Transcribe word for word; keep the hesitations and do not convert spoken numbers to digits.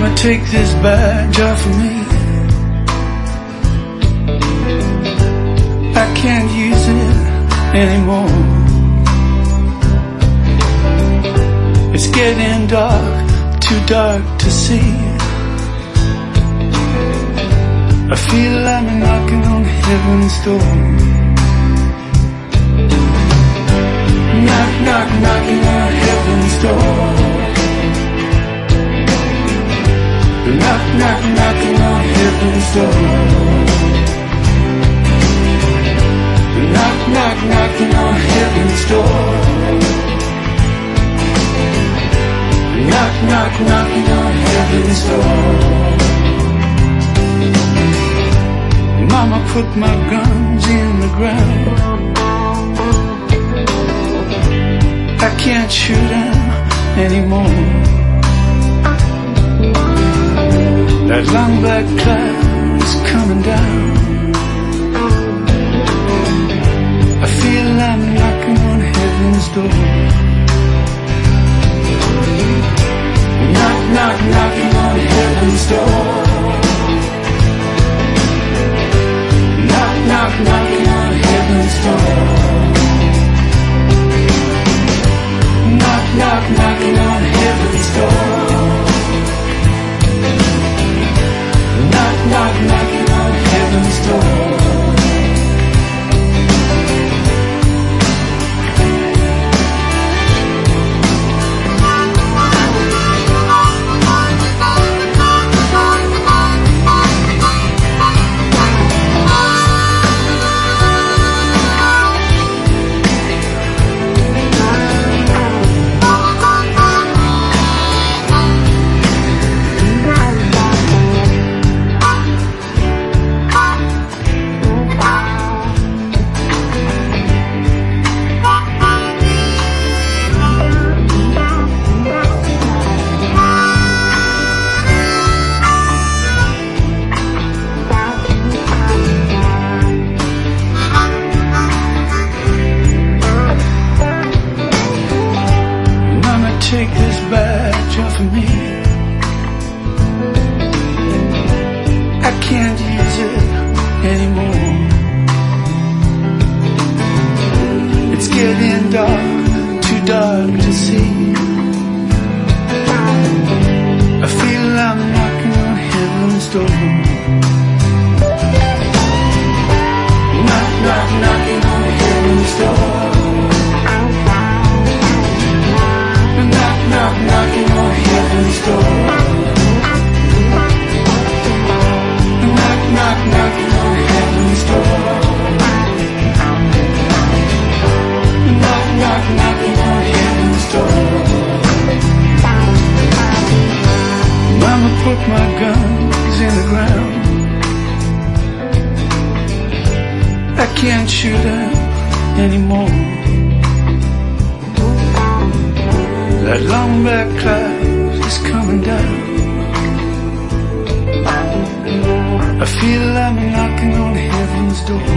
Mama, take this badge off of me. I can't use it anymore. It's getting dark, too dark to see. I feel I'm knocking on heaven's door. Knock, knock, knocking on heaven's door. Knock, knock, knocking on heaven's door. Knock, knock, knocking on heaven's door. Knock, knock, knocking on heaven's door. Mama, put my guns in the ground. I can't shoot them anymore. That long black cloud is coming down. I feel I'm knocking on heaven's door. Knock, knock, knocking on heaven's door. Knock, knock, knocking on heaven's door. Knock, knock, knocking on heaven's door. Knock, knock, knocking on heaven's door. Take this badge off of me. I can't use it anymore. It's getting dark, too dark to see. I feel I'm knocking on heaven's door. Knock, knock, knocking on heaven's door. Knock, knocking on heaven's door. Knock, knock, knocking on heaven's door. Knock, knock, knocking on heaven's door. Mama, put my guns in the ground. I can't shoot them anymore. That long black cloud is coming down. I feel I'm knocking on heaven's door.